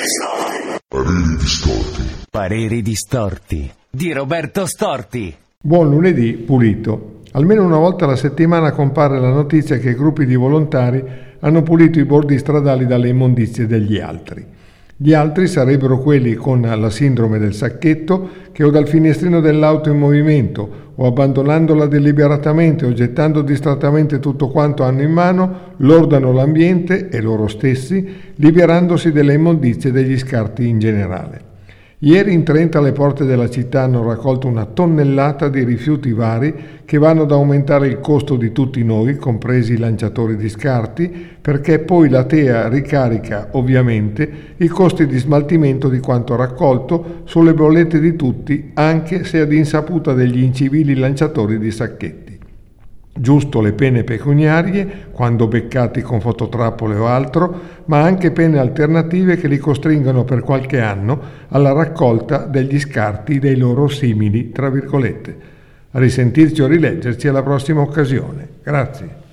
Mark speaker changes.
Speaker 1: Pareri distorti.
Speaker 2: Pareri distorti di Roberto Storti.
Speaker 3: Buon lunedì pulito. Almeno una volta alla settimana compare la notizia che gruppi di volontari hanno pulito i bordi stradali dalle immondizie degli altri. Gli altri sarebbero quelli con la sindrome del sacchetto che o dal finestrino dell'auto in movimento o abbandonandola deliberatamente o gettando distrattamente tutto quanto hanno in mano lordano l'ambiente e loro stessi, liberandosi delle immondizie e degli scarti in generale. Ieri in 30 alle porte della città hanno raccolto una tonnellata di rifiuti vari che vanno ad aumentare il costo di tutti noi, compresi i lanciatori di scarti, perché poi la TEA ricarica ovviamente i costi di smaltimento di quanto raccolto sulle bollette di tutti, anche se ad insaputa degli incivili lanciatori di sacchetti. Giusto le pene pecuniarie, quando beccati con fototrappole o altro, ma anche pene alternative che li costringono per qualche anno alla raccolta degli scarti dei loro simili, tra virgolette. A risentirci o rileggerci alla prossima occasione. Grazie.